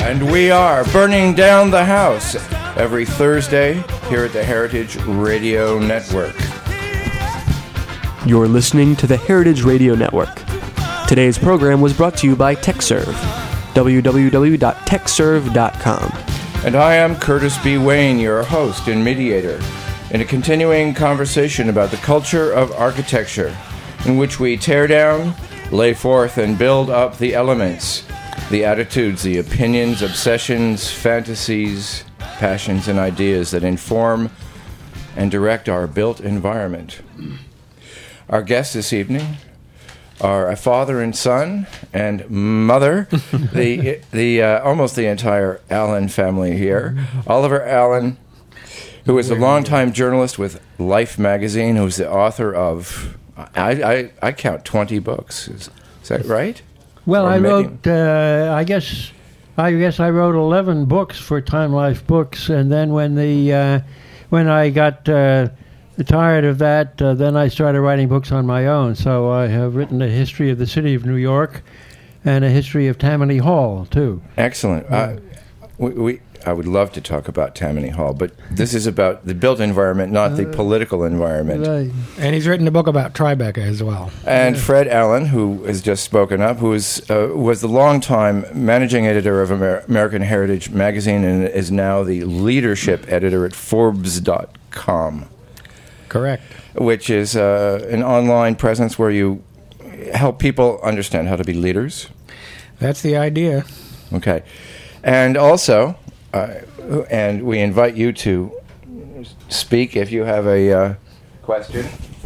And we are burning down the house every Thursday here at the Heritage Radio Network. You're listening to the Heritage Radio Network. Today's program was brought to you by TechServe. www.techserve.com. And I am Curtis B. Wayne, your host and mediator, in a continuing conversation about the culture of architecture, in which we tear down, lay forth, and build up the elements, the attitudes, the opinions, obsessions, fantasies, passions, and ideas that inform and direct our built environment. Our guests this evening are a father and son and mother, the almost the entire Allen family here. Oliver Allen, who is a longtime journalist with Life magazine, who's the author of, I count 20 books. Is that right? Well, I wrote, I guess I wrote 11 books for Time Life Books, and then when I got tired of that, then I started writing books on my own. So I have written a history of the city of New York and a history of Tammany Hall, too. Excellent. I would love to talk about Tammany Hall, but this is about the built environment, not the political environment. Right. And he's written a book about Tribeca as well. And Fred Allen, who has just spoken up, who was the longtime managing editor of American Heritage magazine and is now the leadership editor at Forbes.com. Correct. Which is an online presence where you help people understand how to be leaders. That's the idea. Okay. And also, and we invite you to speak if you have a question.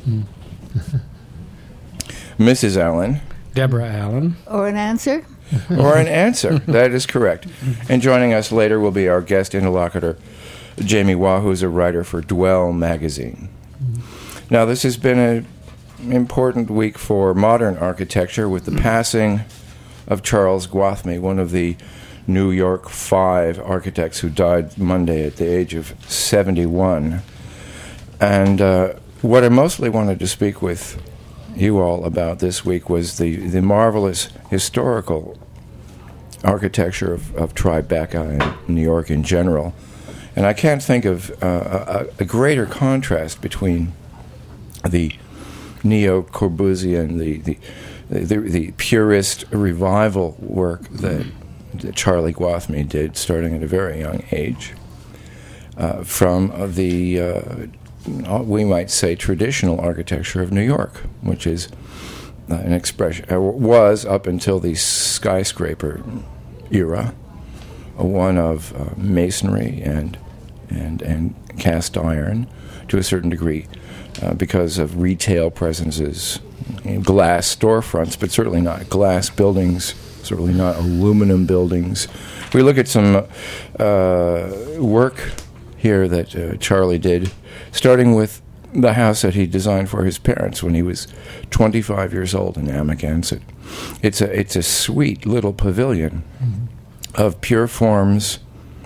Mrs. Allen. Deborah Allen. Or an answer? Or an answer. That is correct. And joining us later will be our guest interlocutor, Jamie Waugh, who is a writer for Dwell magazine. Now, this has been an important week for modern architecture with the passing of Charles Gwathmey, one of the New York 5 architects who died Monday at the age of 71. And what I mostly wanted to speak with you all about this week was the marvelous historical architecture of Tribeca and New York in general. And I can't think of a greater contrast between the neo-Corbusian, the purist revival work that Charlie Gwathmey did, starting at a very young age, from the, we might say, traditional architecture of New York, which is an expression, was up until the skyscraper era, one of masonry and cast iron to a certain degree, because of retail presences, glass storefronts, but certainly not glass buildings, certainly not aluminum buildings. We look at some work here that Charlie did, starting with the house that he designed for his parents when he was 25 years old in Amagansett. It's a sweet little pavilion of pure forms,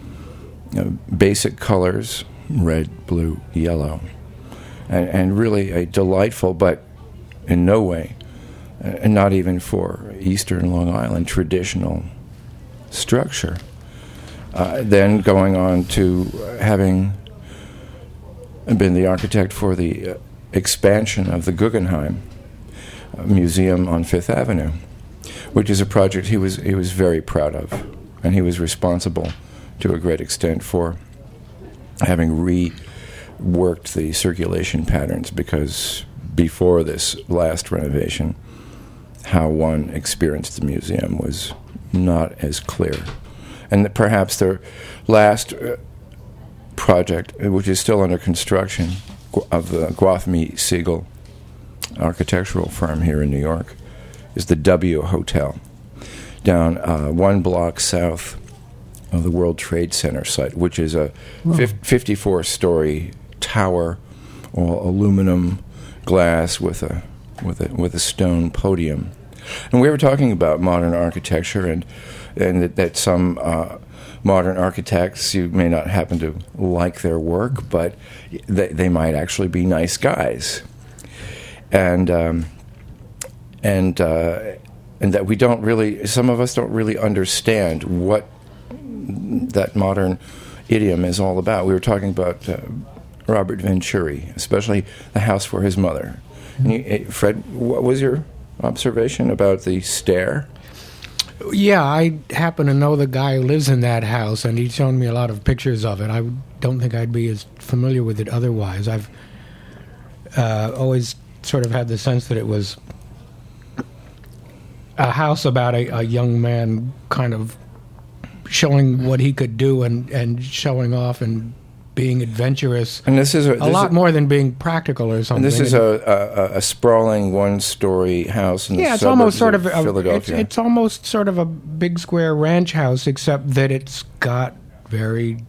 basic colors, red, blue, yellow, and really a delightful, but in no way, and not even for Eastern Long Island, traditional structure. Then going on to having been the architect for the expansion of the Guggenheim Museum on Fifth Avenue, which is a project he was very proud of, and he was responsible to a great extent for having reworked the circulation patterns, because before this last renovation, how one experienced the museum was not as clear. And perhaps the last project, which is still under construction, of the Gwathmey Siegel architectural firm here in New York, is the W Hotel, down 1 block south of the World Trade Center site, which is a 54-story tower, all aluminum glass with a stone podium. And we were talking about modern architecture, and that some modern architects, you may not happen to like their work, but they might actually be nice guys, and that we don't really, some of us don't really understand what that modern idiom is all about. We were talking about Robert Venturi, especially the house for his mother. And Fred, what was your observation about the stair? Yeah, I happen to know the guy who lives in that house, and he's shown me a lot of pictures of it. I don't think I'd be as familiar with it otherwise. I've always sort of had the sense that it was a house about a young man kind of showing what he could do and showing off and being adventurous. And this is a lot more than being practical or something. And this is a sprawling one-story house in the it's suburbs almost sort of Philadelphia. It's almost sort of a big square ranch house, except that it's got very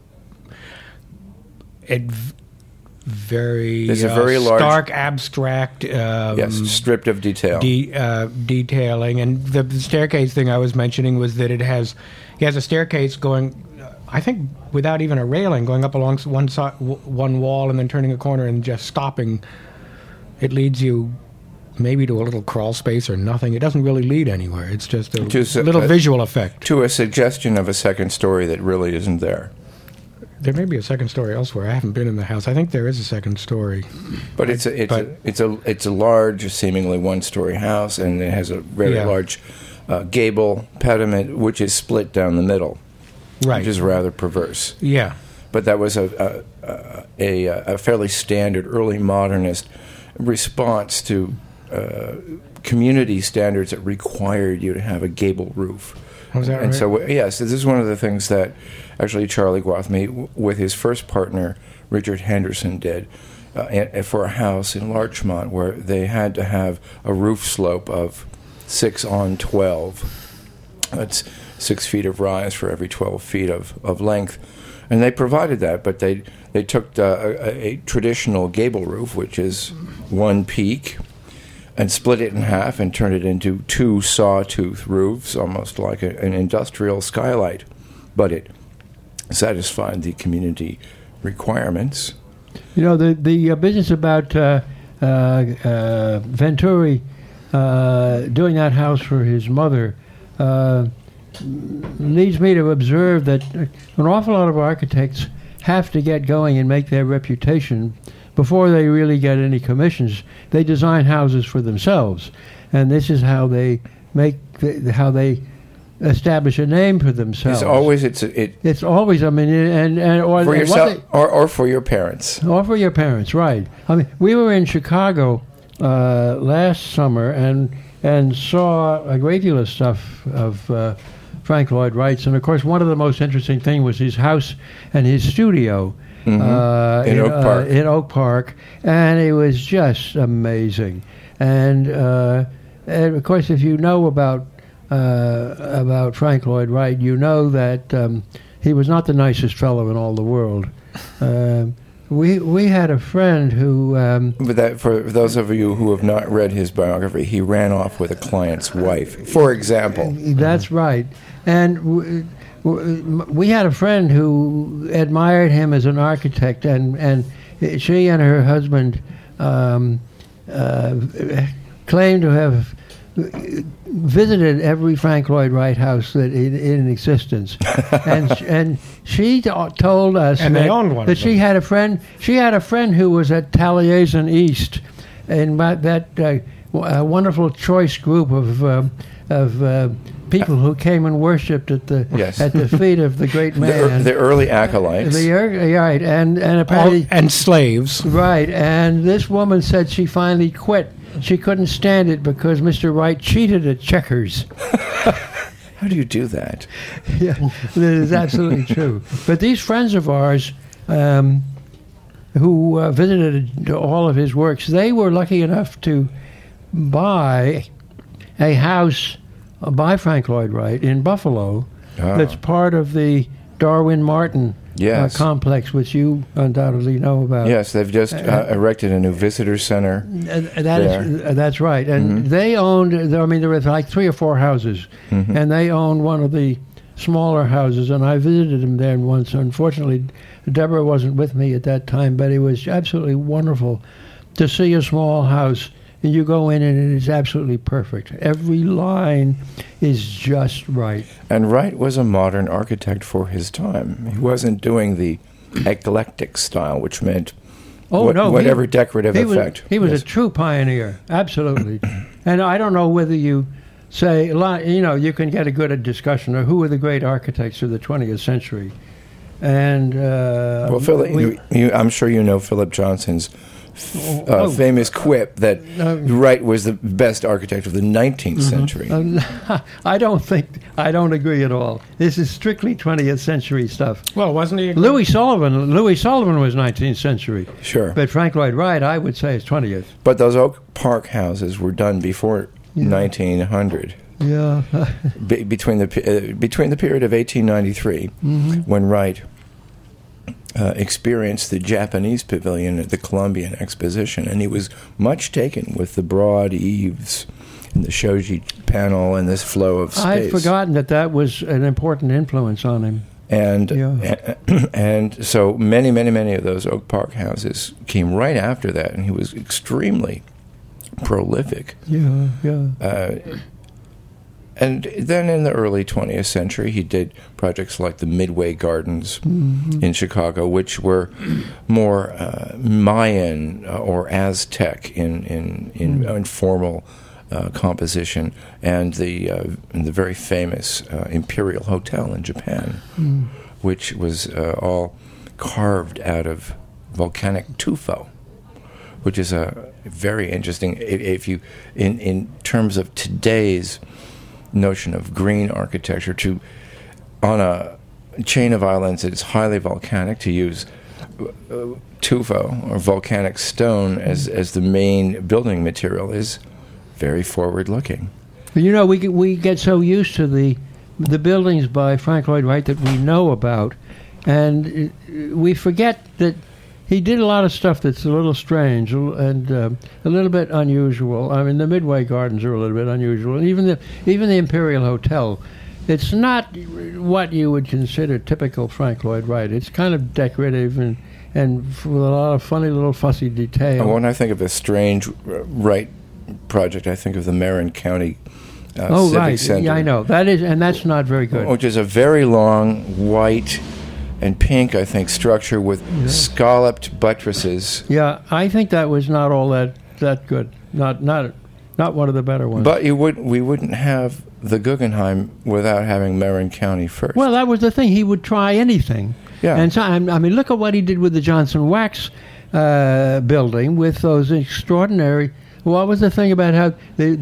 There's a very large, stark, abstract, stripped of detail. Detailing. And the staircase thing I was mentioning was that he has a staircase going, I think, without even a railing, going up along one wall and then turning a corner and just stopping. It leads you maybe to a little crawl space or nothing. It doesn't really lead anywhere. It's just a little visual effect. To a suggestion of a second story that really isn't there. There may be a second story elsewhere. I haven't been in the house. I think there is a second story. But it's a large, seemingly one-story house, and it has a very large gable pediment, which is split down the middle, right? Which is rather perverse. Yeah. But that was a fairly standard early modernist response to community standards that required you to have a gable roof. Was that and right? so, yes, this is one of the things that actually Charlie Gwathmey, with his first partner, Richard Henderson, did for a house in Larchmont where they had to have a roof slope of 6 on 12. That's 6 feet of rise for every 12 feet of length. And they provided that, but they took a traditional gable roof, which is one peak, and split it in half and turned it into 2 sawtooth roofs, almost like an industrial skylight. But it satisfied the community requirements. You know, the business about Venturi doing that house for his mother leads me to observe that an awful lot of architects have to get going and make their reputation before they really get any commissions. They design houses for themselves, and this is how they how they establish a name for themselves. It's always. I mean, or for yourself or for your parents. Or for your parents, right? I mean, we were in Chicago last summer and saw a great deal of stuff of Frank Lloyd Wright's, and of course, one of the most interesting things was his house and his studio. In Oak Park, and it was just amazing. And of course, if you know about Frank Lloyd Wright, you know that he was not the nicest fellow in all the world. We had a friend who. But that, for those of you who have not read his biography, he ran off with a client's wife, for example. That's right, and. We had a friend who admired him as an architect, and she and her husband claimed to have visited every Frank Lloyd Wright house that in existence, and she told us that she had a friend. She had a friend who was at Taliesin East, and that wonderful choice group of people who came and worshipped at the feet of the great man, the early acolytes, right, and apparently and slaves, right. And this woman said she finally quit. She couldn't stand it because Mr. Wright cheated at checkers. How do you do that? Yeah, that is absolutely true. But these friends of ours who visited all of his works, they were lucky enough to buy a house by Frank Lloyd Wright in Buffalo that's part of the Darwin Martin complex, which you undoubtedly know about. Yes, they've just erected a new visitor center. That's right. And they owned, I mean, there were like 3 or 4 houses, and they owned one of the smaller houses, and I visited them there once. Unfortunately, Deborah wasn't with me at that time, but it was absolutely wonderful to see a small house and you go in and it is absolutely perfect. Every line is just right. And Wright was a modern architect for his time. He wasn't doing the eclectic style, which meant whatever decorative effect. He was a true pioneer, absolutely. And I don't know whether you say, you can get a good discussion of who were the great architects of the 20th century. And Philip, I'm sure you know Philip Johnson's famous quip that Wright was the best architect of the 19th century. I don't agree at all. This is strictly 20th century stuff. Well, wasn't he? Louis Sullivan was 19th century. Sure. But Frank Lloyd Wright, I would say, is 20th. But those Oak Park houses were done before 1900. Yeah. Between the period of 1893, when Wright experienced the Japanese pavilion at the Columbian Exposition, and he was much taken with the broad eaves and the shoji panel and this flow of space. I'd forgotten that was an important influence on him. And so many of those Oak Park houses came right after that, and he was extremely prolific. And then in the early 20th century, he did projects like the Midway Gardens in Chicago, which were more Mayan or Aztec in formal composition, and the very famous Imperial Hotel in Japan, which was all carved out of volcanic tufa, which is a very interesting. If you in terms of today's notion of green architecture, on a chain of islands that is highly volcanic, to use tufa or volcanic stone as the main building material is very forward-looking. We get so used to the buildings by Frank Lloyd Wright that we know about, and we forget that he did a lot of stuff that's a little strange and a little bit unusual. I mean, the Midway Gardens are a little bit unusual, and even the Imperial Hotel. It's not what you would consider typical Frank Lloyd Wright. It's kind of decorative and with a lot of funny little fussy detail. When I think of a strange Wright project, I think of the Marin County Civic Center. Yeah, I know that's not very good. Which is a very long white and pink, I think, structure with scalloped buttresses. Yeah, I think that was not all that good. Not one of the better ones. But we wouldn't have the Guggenheim without having Marin County first. Well, that was the thing. He would try anything. Yeah. And so, I mean, look at what he did with the Johnson Wax building with those extraordinary. What was the thing about how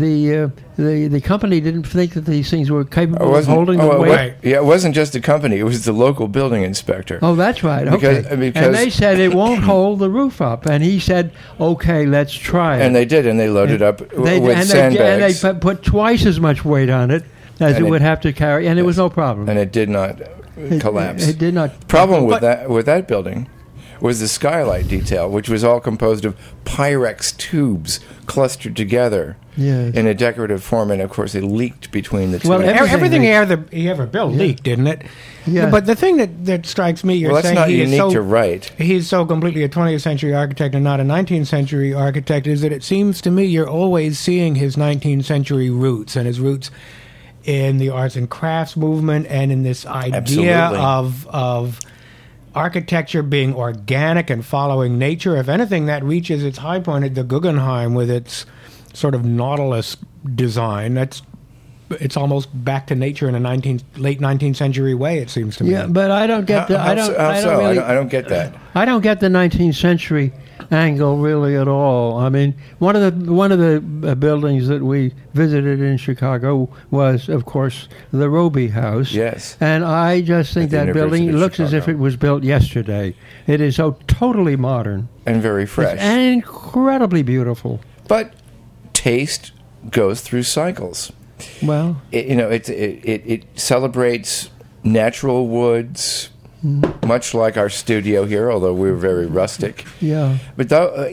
the company didn't think that these things were capable of holding the weight? It wasn't just the company; it was the local building inspector. Oh, that's right. Because and they said it won't hold the roof up, and he said, "Okay, let's try it." And they did, and they loaded up with sandbags. And they put twice as much weight on it as it would have to carry, and it was no problem. And it did not collapse. It did not. Problem with that building was the skylight detail, which was all composed of Pyrex tubes clustered together in a decorative form, and of course it leaked between the two. Well, everything he ever built leaked, didn't it? Yeah. But the thing that strikes me, that's not unique to Wright. He's so completely a 20th century architect and not a 19th century architect, is that it seems to me you're always seeing his 19th century roots, and his roots in the arts and crafts movement, and in this idea of architecture being organic and following nature. If anything, that reaches its high point at the Guggenheim with its sort of Nautilus design. It's almost back to nature in a late 19th century way, it seems to me. Yeah, but I don't get I don't get that. I don't get the 19th century angle really at all. I mean, one of the buildings that we visited in Chicago was, of course, the Roby House. Yes. And I just think that building looks as if it was built yesterday. It is so totally modern and very fresh and incredibly beautiful. But taste goes through cycles. Well, it celebrates natural woods. Much like our studio here, although we were very rustic. Yeah. But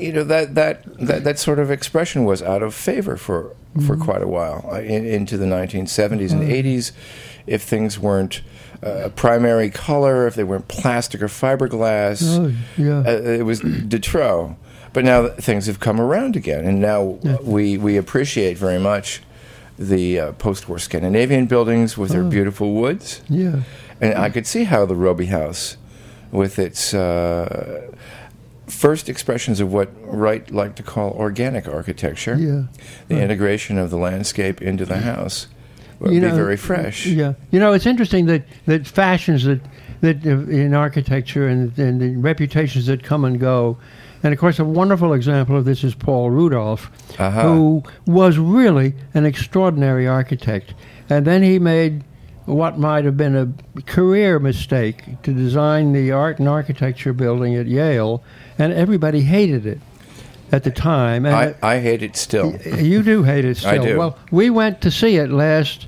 that sort of expression was out of favor for quite a while into the 1970s and 80s. If things weren't primary color, if they weren't plastic or fiberglass, it was de trop. But now things have come around again, and now we appreciate very much the post-war Scandinavian buildings with their beautiful woods. Yeah. And I could see how the Roby House, with its first expressions of what Wright liked to call organic architecture, the integration of the landscape into the house, would be very fresh. Yeah. You know, it's interesting that fashions that in architecture and the reputations that come and go. And, of course, a wonderful example of this is Paul Rudolph, who was really an extraordinary architect. And then he made what might have been a career mistake to design the art and architecture building at Yale, and everybody hated it at the time. And I hate it still. You do hate it still. I do. Well, we went to see it last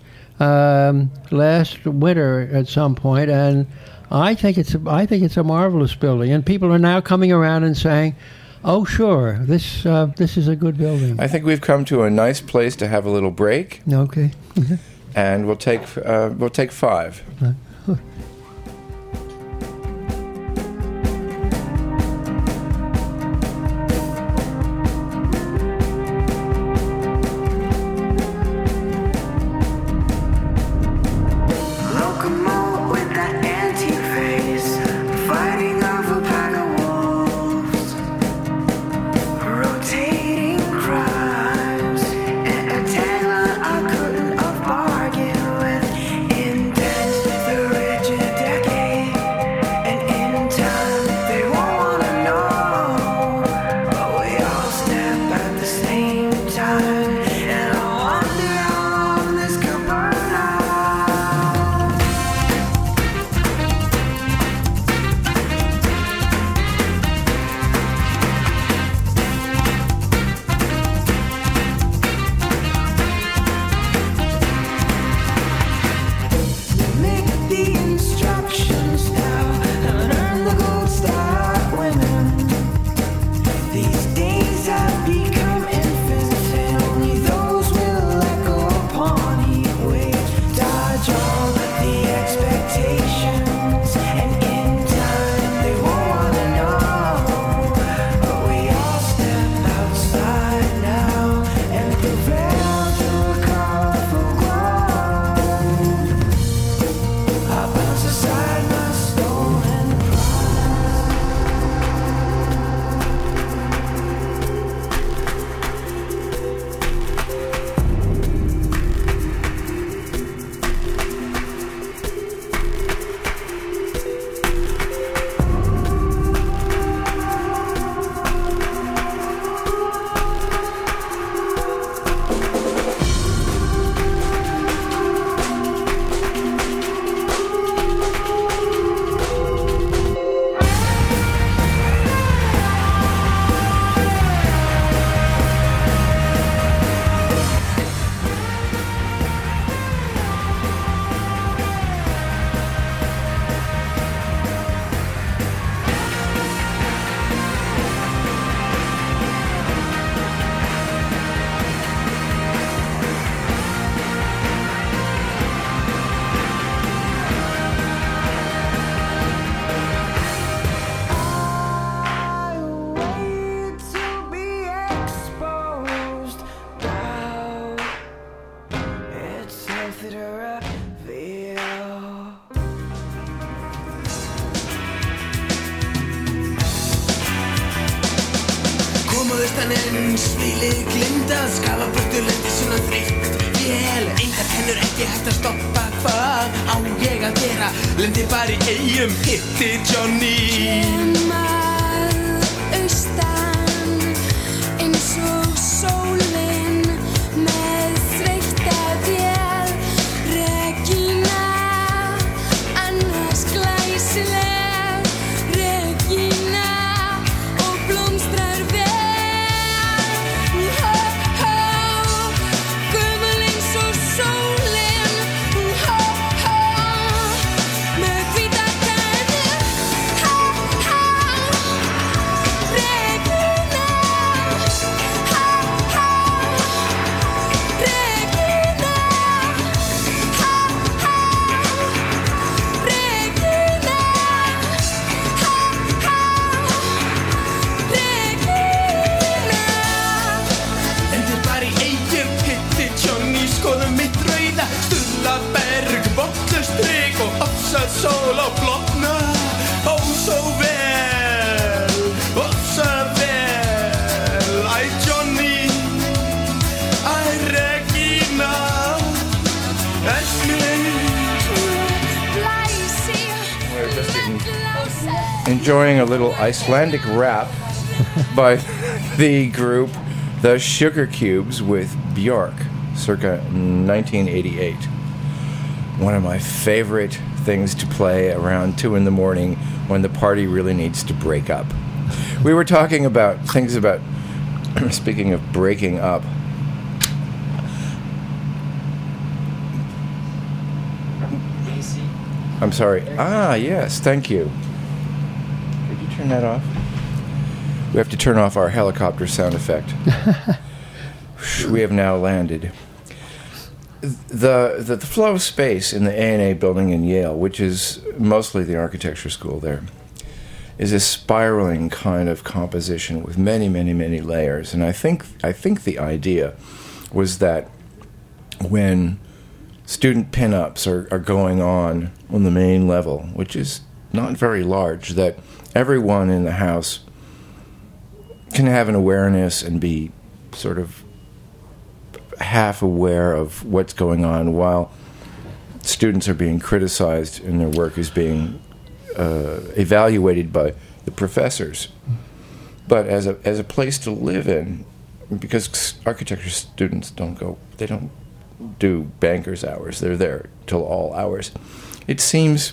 winter at some point, and I think it's a marvelous building, and people are now coming around and saying, "Oh, sure, this is a good building." I think we've come to a nice place to have a little break. Okay. And we'll take 5. bergbottenstrik och uppsatt sol och blottna. Så väl, så väl. Aj Johnny, aj Regina, aj We're just enjoying a little Icelandic rap by the group The Sugar Cubes with Björk, circa 1988. One of my favorite things to play around 2 in the morning when the party really needs to break up. We were talking about things about, speaking of breaking up, I'm sorry. Yes, thank you. Could you turn that off? We have to turn off our helicopter sound effect. We have now landed. The flow of space in the A&A building in Yale, which is mostly the architecture school there, is a spiraling kind of composition with many, many, many layers. And I think the idea was that when student pinups are going on the main level, which is not very large, that everyone in the house can have an awareness and be sort of half aware of what's going on while students are being criticized and their work is being evaluated by the professors. But as a place to live in, because architecture students don't do banker's hours, they're there till all hours, it seems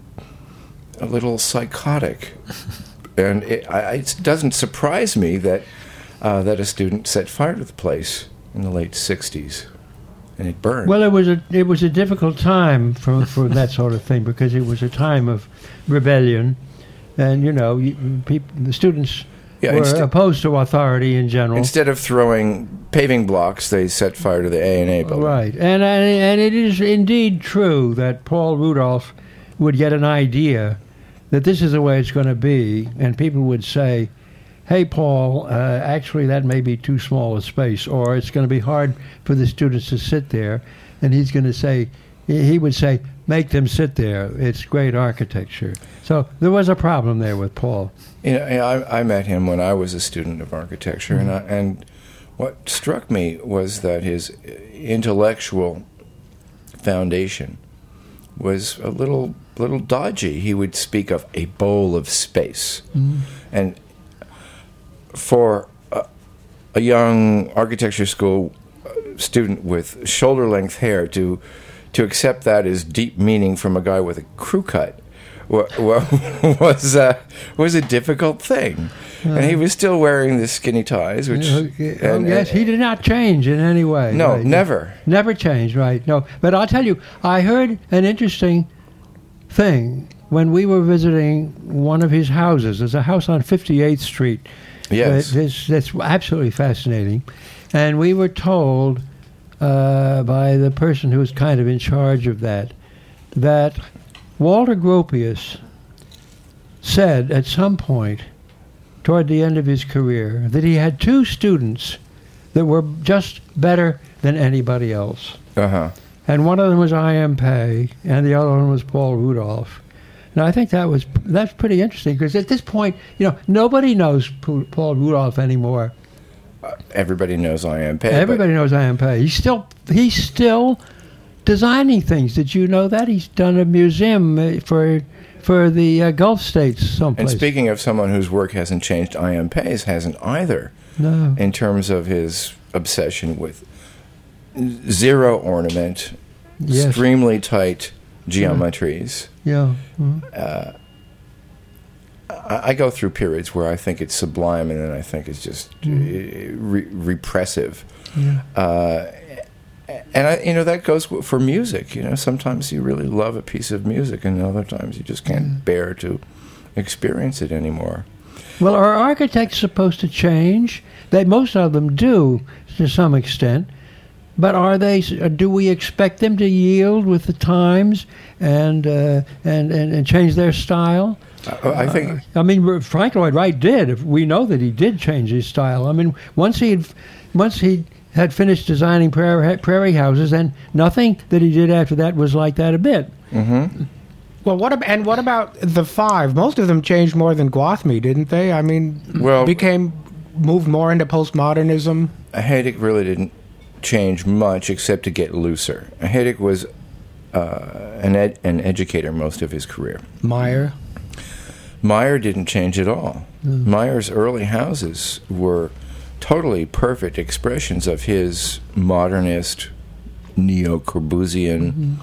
a little psychotic. And it doesn't surprise me that a student set fire to the place in the late 60s, and it burned. Well, it was a difficult time for that sort of thing, because it was a time of rebellion, and the students were opposed to authority in general. Instead of throwing paving blocks, they set fire to the A&A building. Right, and it is indeed true that Paul Rudolph would get an idea that this is the way it's going to be, and people would say, hey, Paul, actually that may be too small a space, or it's going to be hard for the students to sit there. And he would say, make them sit there. It's great architecture. So there was a problem there with Paul. I met him when I was a student of architecture, and what struck me was that his intellectual foundation was a little dodgy. He would speak of a bowl of space. And for a young architecture school student with shoulder-length hair to accept that as deep meaning from a guy with a crew cut was a difficult thing. And he was still wearing the skinny ties, which... yes, he did not change in any way. No, right? never. Never changed, right. No, but I'll tell you, I heard an interesting thing when we were visiting one of his houses. There's a house on 58th Street. Yes. That's absolutely fascinating. And we were told by the person who was kind of in charge of that Walter Gropius said at some point toward the end of his career that he had 2 students that were just better than anybody else. Uh-huh. And one of them was I.M. Pei, and the other one was Paul Rudolph. And I think that's pretty interesting, because at this point, nobody knows Paul Rudolph anymore. Everybody knows I.M. Pei. Everybody knows I.M. Pei. He's still designing things. Did you know that? He's done a museum for the Gulf states someplace. And speaking of someone whose work hasn't changed, I.M. Pei's hasn't either. No. In terms of his obsession with zero ornament, yes. extremely tight geometries. Yeah. I go through periods where I think it's sublime, and then I think it's just repressive. Yeah. And that goes for music. Sometimes you really love a piece of music, and other times you just can't bear to experience it anymore. Well, are architects supposed to change? Most of them do, to some extent. But do we expect them to yield with the times and change their style? I think. Frank Lloyd Wright did. We know that he did change his style. Once he had finished designing prairie houses, and nothing that he did after that was like that a bit. Mm-hmm. Well, what about the five? Most of them changed more than Gwathmey, didn't they? I mean, moved more into postmodernism. Haiduk really didn't change much except to get looser. Haiduk was an educator most of his career. Meyer didn't change at all. Meyer's early houses were totally perfect expressions of his modernist, neo-Corbusian,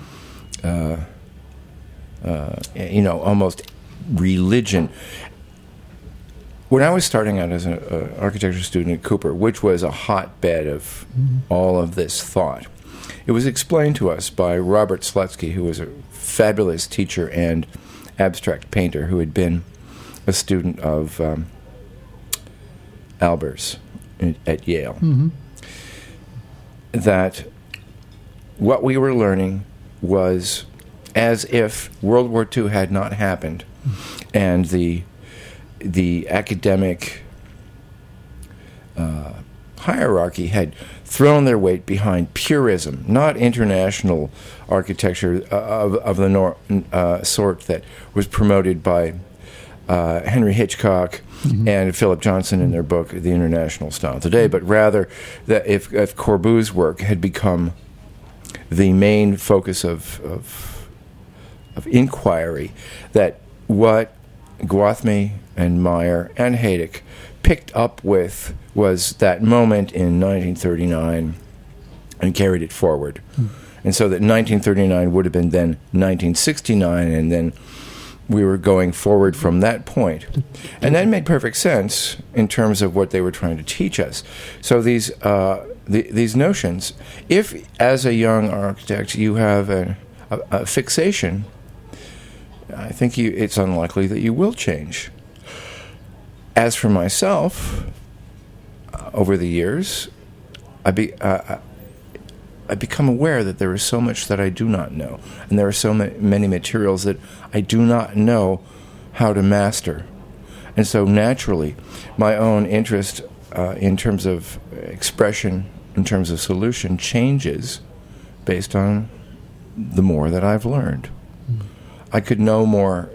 almost religion. When I was starting out as an architecture student at Cooper, which was a hotbed of all of this thought, it was explained to us by Robert Slutsky, who was a fabulous teacher and abstract painter who had been a student of Albers at Yale, that what we were learning was as if World War II had not happened, and the academic hierarchy had thrown their weight behind purism, not international architecture of the sort that was promoted by Henry Hitchcock and Philip Johnson in their book, The International Style Today, but rather that if Corbu's work had become the main focus of inquiry, that what Gwathmey and Meyer and Haiduk picked up with was that moment in 1939 and carried it forward. And so that 1939 would have been then 1969, and then we were going forward from that point. And that made perfect sense in terms of what they were trying to teach us. So these notions, if as a young architect you have a fixation, I think it's unlikely that you will change. As for myself, over the years, I become aware that there is so much that I do not know, and there are so many materials that I do not know how to master. And so naturally, my own interest in terms of expression, in terms of solution, changes based on the more that I've learned. I could no more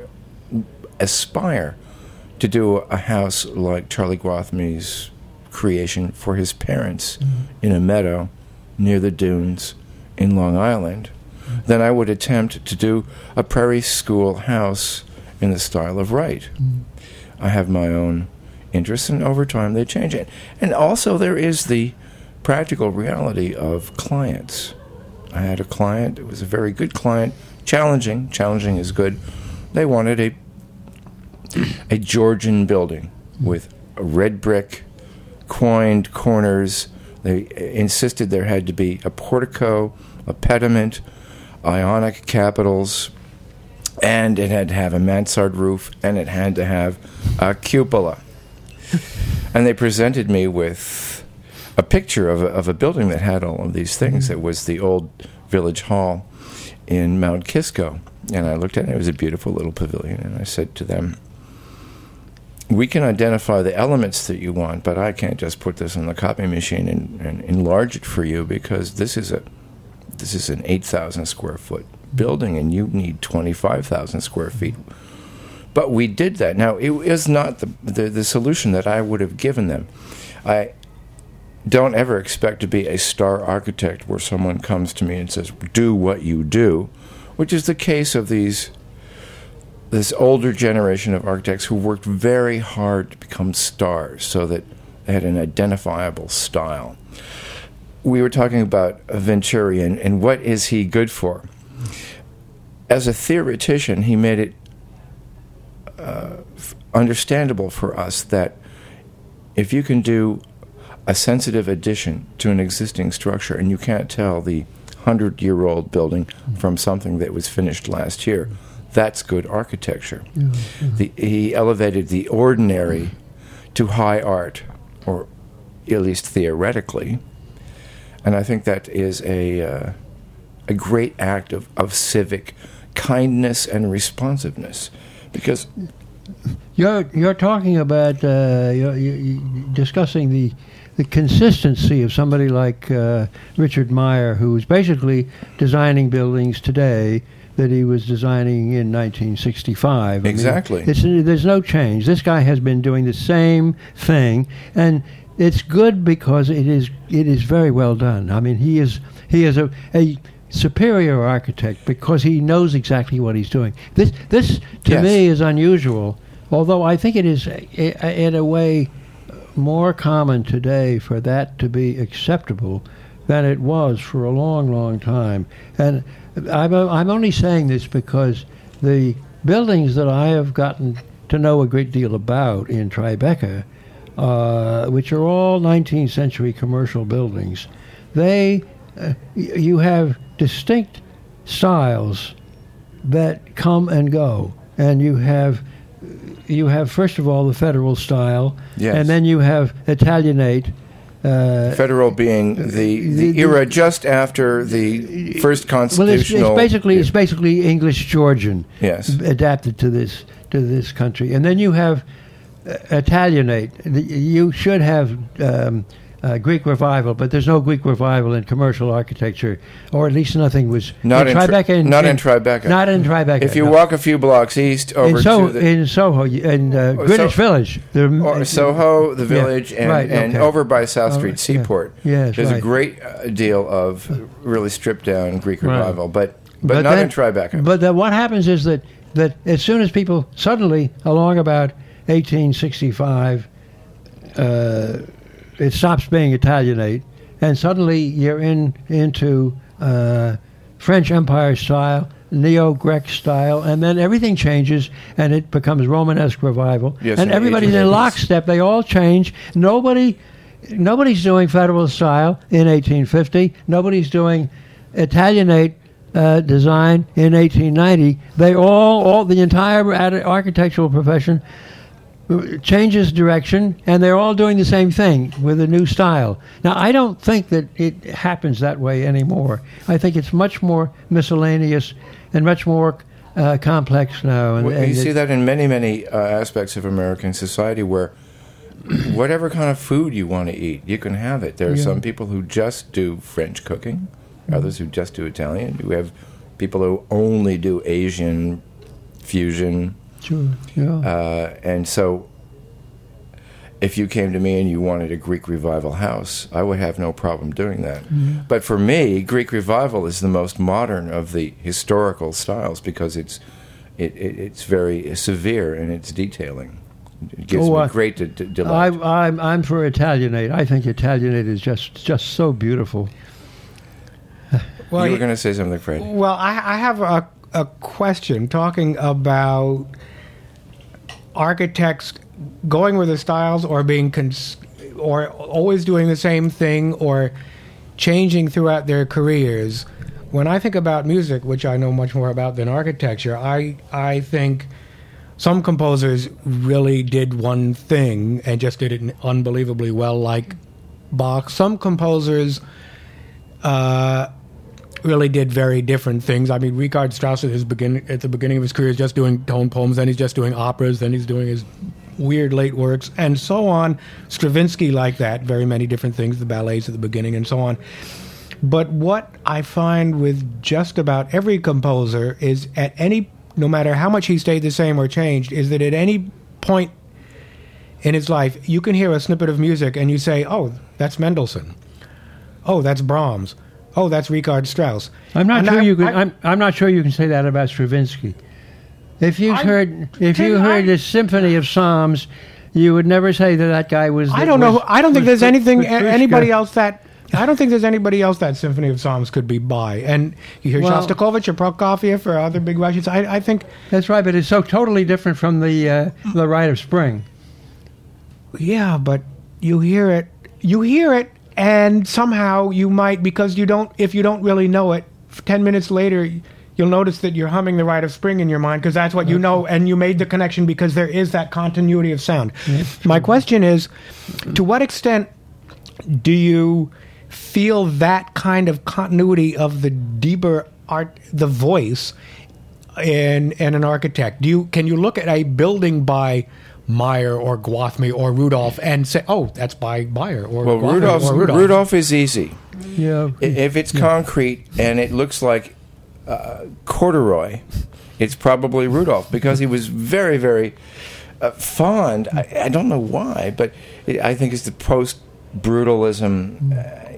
aspire to do a house like Charlie Gwathmey's creation for his parents in a meadow near the dunes in Long Island than I would attempt to do a prairie school house in the style of Wright. I have my own interests, and over time they change it. And also there is the practical reality of clients. I had a client, it was a very good client, challenging is good. They wanted a Georgian building with a red brick, quoined corners. They insisted there had to be a portico, a pediment, Ionic capitals, and it had to have a mansard roof, and it had to have a cupola. And they presented me with a picture of a building that had all of these things. It was the old village hall in Mount Kisco. And I looked at it. It was a beautiful little pavilion. And I said to them, we can identify the elements that you want, but I can't just put this on the copy machine and enlarge it for you, because this is an 8,000 square foot building, and you need 25,000 square feet. But we did that. Now, it is not the solution that I would have given them. I don't ever expect to be a star architect where someone comes to me and says, do what you do, which is the case of this older generation of architects who worked very hard to become stars so that they had an identifiable style. We were talking about Venturi and what is he good for. As a theoretician, he made it understandable for us that if you can do a sensitive addition to an existing structure and you can't tell the 100-year-old building from something that was finished last year, that's good architecture. He elevated the ordinary to high art, or at least theoretically, and I think that is a great act of civic kindness and responsiveness, because you're talking about you're discussing the consistency of somebody like Richard Meyer, who's basically designing buildings today that he was designing in 1965. Exactly. I mean, there's no change. This guy has been doing the same thing, and it's good because it is very well done. I mean, he is a superior architect because he knows exactly what he's doing. This to Yes. me is unusual, although I think it is in a way more common today for that to be acceptable than it was for a long, long time. And I'm only saying this because the buildings that I have gotten to know a great deal about in Tribeca, which are all 19th century commercial buildings, you have distinct styles that come and go, and you have first of all the federal style, Yes. and then you have Italianate. Federal being the era just after the first constitutional. Well, it's basically English Georgian, Yes. adapted to this country, and then you have Italianate. You should have Greek Revival, but there's no Greek Revival in commercial architecture, or at least nothing was Not in Tribeca. Not in Tribeca. Not in Tribeca. If you no. walk a few blocks east over in Soho, in Greenwich Village, or Soho, the village, Yeah, right, and okay. over by South Oh, Street yeah. Seaport. Yes, there's a right. great deal of really stripped down Greek Right. Revival, but not in Tribeca. But then what happens is that as soon as people suddenly, along about 1865, it stops being Italianate, and suddenly you're into French Empire style, Neo-Greek style, and then everything changes, and it becomes Romanesque Revival. Yes, and in the everybody's in 1880s. lockstep. They all change. Nobody's doing Federal style in 1850. Nobody's doing Italianate design in 1890. They all the entire architectural profession changes direction, and they're all doing the same thing with a new style. Now, I don't think that it happens that way anymore. I think it's much more miscellaneous and much more complex now. And You see that in many, many aspects of American society where whatever kind of food you want to eat, you can have it. There are some people who just do French cooking, others who just do Italian. We have people who only do Asian fusion. Sure, yeah. And so if you came to me and you wanted a Greek Revival house, I would have no problem doing that. Mm-hmm. But for me, Greek Revival is the most modern of the historical styles because it's very severe in its detailing. It gives me great delight. I'm for Italianate. I think Italianate is just so beautiful. Well, you were going to say something, Fred. Well, I have a question talking about architects going with the styles or being or always doing the same thing or changing throughout their careers. When I think about music, which I know much more about than architecture, I think some composers really did one thing and just did it unbelievably well, like Bach. Some composers really did very different things. I mean, Richard Strauss at the beginning of his career is just doing tone poems, then he's just doing operas, then he's doing his weird late works, and so on. Stravinsky like that, very many different things, the ballets at the beginning and so on. But what I find with just about every composer is no matter how much he stayed the same or changed, is that at any point in his life, you can hear a snippet of music and you say, oh, that's Mendelssohn. Oh, that's Brahms. Oh, that's Richard Strauss. I'm not sure you can say that about Stravinsky. If you heard the Symphony of Psalms, you would never say that guy was. I don't know. I don't think there's anybody else that Symphony of Psalms could be by. And you hear Shostakovich or Prokofiev or other big Russians. I think that's right, but it's so totally different from the Rite of Spring. Yeah, but you hear it, and somehow you might, because if you don't really know it, 10 minutes later, you'll notice that you're humming the Rite of Spring in your mind because that's what you know, and you made the connection because there is that continuity of sound. My question is, to what extent do you feel that kind of continuity of the deeper art, the voice, in an architect? Can you look at a building by Meyer or Gwathmey or Rudolph and say, "Oh, that's by Meyer or Well, Gwathmey or Rudolph." Rudolph is easy. Yeah. If it's concrete and it looks like corduroy, it's probably Rudolph, because he was very, very fond. I don't know why, but I think it's the post-brutalism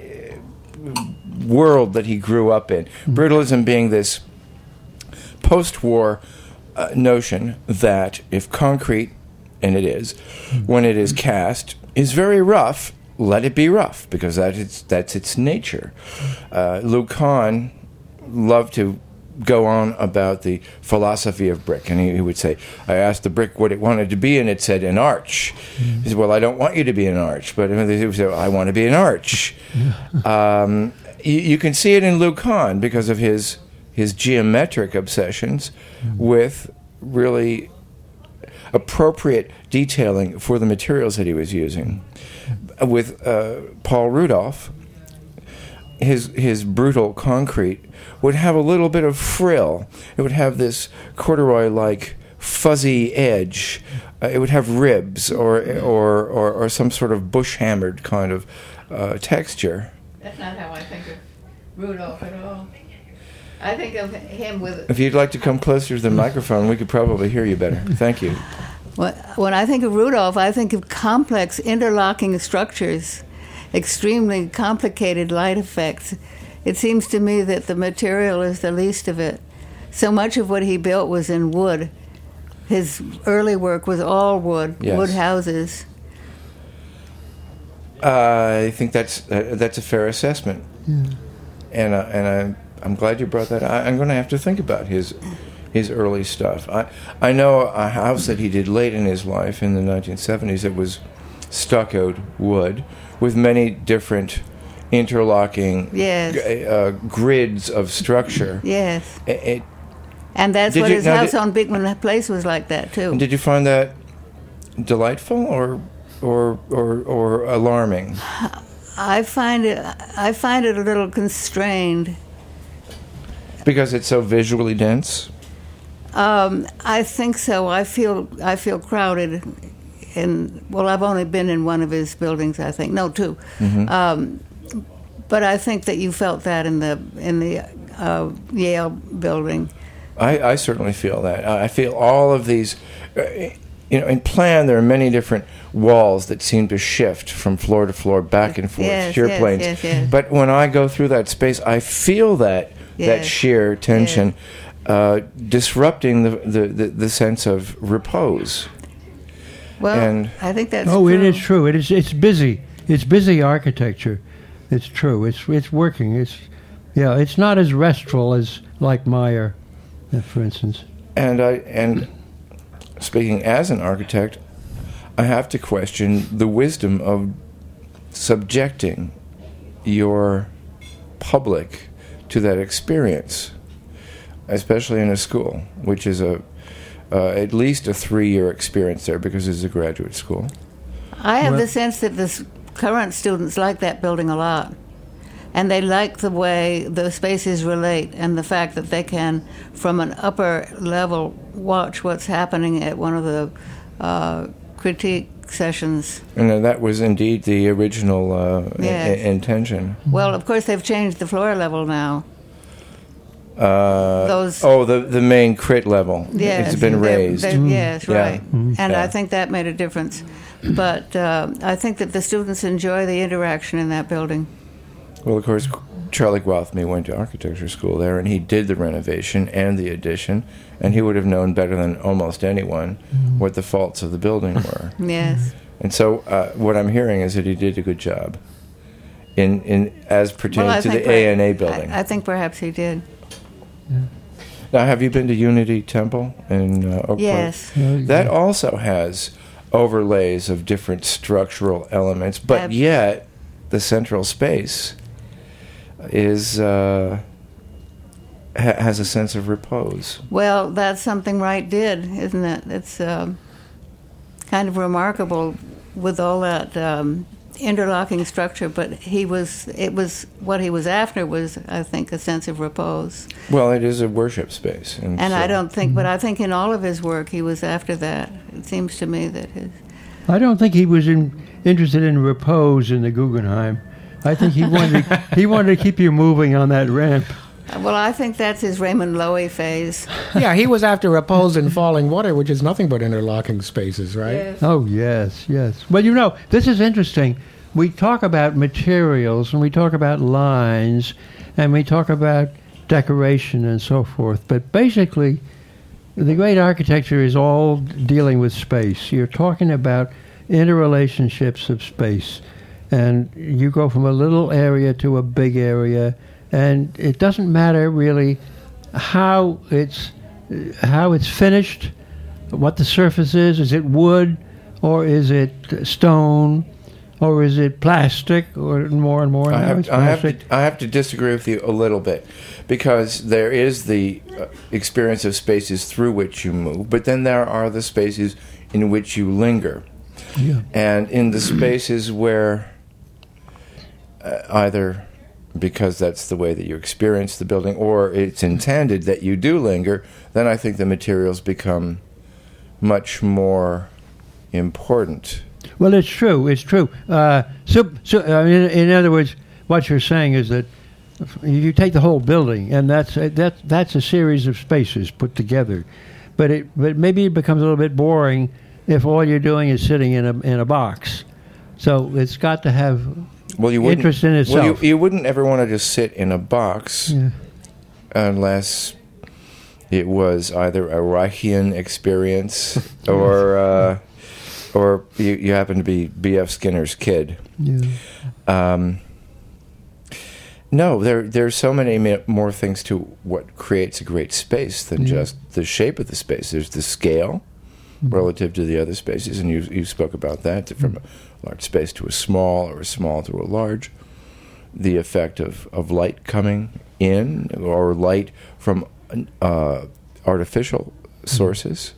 world that he grew up in. Brutalism being this post-war notion that if concrete, and it is, when it is cast, is very rough, let it be rough, because that's its nature. Lou Kahn loved to go on about the philosophy of brick, and he would say, I asked the brick what it wanted to be, and it said an arch. He said, well, I don't want you to be an arch, but he would say, well, I want to be an arch. You can see it in Lou Kahn because of his geometric obsessions with really appropriate detailing for the materials that he was using. With Paul Rudolph, his brutal concrete would have a little bit of frill. It would have this corduroy-like fuzzy edge. It would have ribs or some sort of bush-hammered kind of texture. That's not how I think of Rudolph at all. I think of him with... If you'd like to come closer to the microphone, we could probably hear you better. Thank you. When I think of Rudolph, I think of complex interlocking structures, extremely complicated light effects. It seems to me that the material is the least of it. So much of what he built was in wood. His early work was all wood, yes. Wood houses. I think that's a fair assessment, and I'm glad you brought that. I'm going to have to think about his early stuff. I know a house that he did late in his life in the 1970s that was stuccoed wood with many different interlocking grids of structure. Yes. And that's what his house on Beekman Place was like that too. Did you find that delightful or alarming? I find it a little constrained. Because it's so visually dense? I think so. I feel crowded. I've only been in one of his buildings, I think. No, two. Mm-hmm. But I think that you felt that in the Yale building. I certainly feel that. I feel all of these... in plan, there are many different walls that seem to shift from floor to floor, back and forth, shear planes. Yes. But when I go through that space, I feel that sheer tension disrupting the sense of repose. Well, and I think that's true. It is true. It's busy. It's busy architecture. It's true. It's working. It's not as restful as like Meyer, for instance. And speaking as an architect, I have to question the wisdom of subjecting your public to that experience, especially in a school, which is at least a 3-year experience there because it's a graduate school. I have the sense that the current students like that building a lot. And they like the way the spaces relate and the fact that they can, from an upper level, watch what's happening at one of the critique sessions. And that was indeed the original intention. Well, of course, they've changed the floor level now. The main crit level. Yes, it's been raised. Yes, right. Mm-hmm. And I think that made a difference. But I think that the students enjoy the interaction in that building. Well, of course, Charlie Gwathmey went to architecture school there, and he did the renovation and the addition, and he would have known better than almost anyone what the faults of the building were. Yes. And so what I'm hearing is that he did a good job in as pertains to the A&A building. I think perhaps he did. Yeah. Now, have you been to Unity Temple in Oak Park? Yes. That also has overlays of different structural elements, but yet the central space has a sense of repose. Well, that's something Wright did, isn't it? It's kind of remarkable with all that interlocking structure, but what he was after was, I think, a sense of repose. Well, it is a worship space. And I don't think, but I think in all of his work, he was after that. It seems to me that I don't think he was interested in repose in the Guggenheim. I think he wanted to keep you moving on that ramp. Well, I think that's his Raymond Loewy phase. Yeah, he was after repose and falling water, which is nothing but interlocking spaces, right? Yes. Oh, yes. Well, this is interesting. We talk about materials, and we talk about lines, and we talk about decoration and so forth. But basically, the great architecture is all dealing with space. You're talking about interrelationships of space. And you go from a little area to a big area, and it doesn't matter really how it's finished, what the surface is. Is it wood, or is it stone, or is it plastic, or more and more? I have to disagree with you a little bit, because there is the experience of spaces through which you move, but then there are the spaces in which you linger. Yeah. And in the spaces where either because that's the way that you experience the building, or it's intended that you do linger, then I think the materials become much more important. Well, it's true. It's true. In other words, what you're saying is that you take the whole building, and that's a series of spaces put together. But maybe it becomes a little bit boring if all you're doing is sitting in a box. So it's got to have interest in itself. Well, you wouldn't ever want to just sit in a box unless it was either a Reichian experience or you happen to be B.F. Skinner's kid. Yeah. No, there's so many more things to what creates a great space than just the shape of the space. There's the scale relative to the other spaces, and you spoke about that, from a large space to a small, or a small to a large. The effect of light coming in, or light from artificial sources.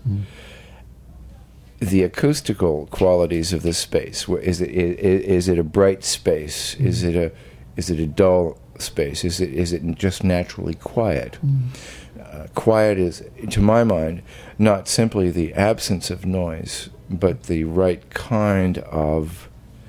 The acoustical qualities of the space. Is it a bright space? Is it a dull space? Is it just naturally quiet? Quiet is, to my mind, not simply the absence of noise, but the right kind of